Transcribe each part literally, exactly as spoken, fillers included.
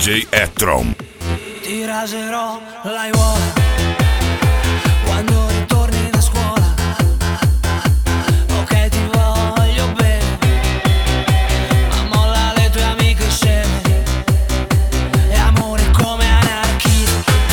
D J E-Tron. Ti raserò l'aiuola quando ritorni da scuola. Ok, ti voglio bene, ma molla le tue amiche sceme. E amore come anarchia,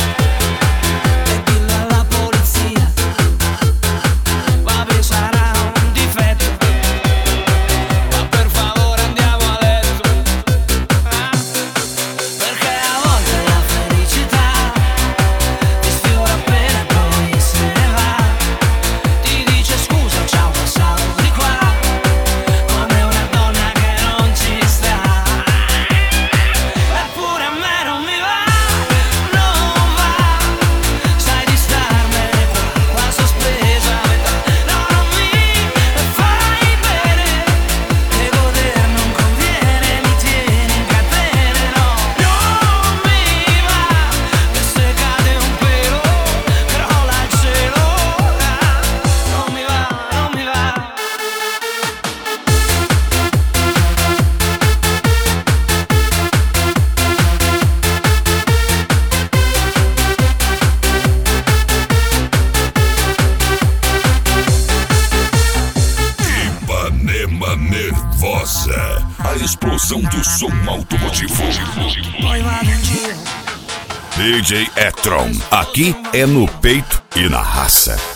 e dillo alla polizia. Vabbè, sarà un difetto, ma per favore andiamo a letto. Ah, perché a volte la felicità ti sfiora appena e poi se ne va. Ti dice scusa, ciao, passavo di qua, come una donna che non ci sta. Eppure a me non mi va, non va. Sai di starmene qua, qua sospesa a metà. No, non mi fai bene, e goder non conviene, mi tieni in catene. No, non mi va, e se cade un pelo crolla il cielo. Ah, non mi va, non mi va. Ipanema Nervosa, a explosão do som automotivo. Poi vado in giro D J E-Tron, aqui é no peito e na raça.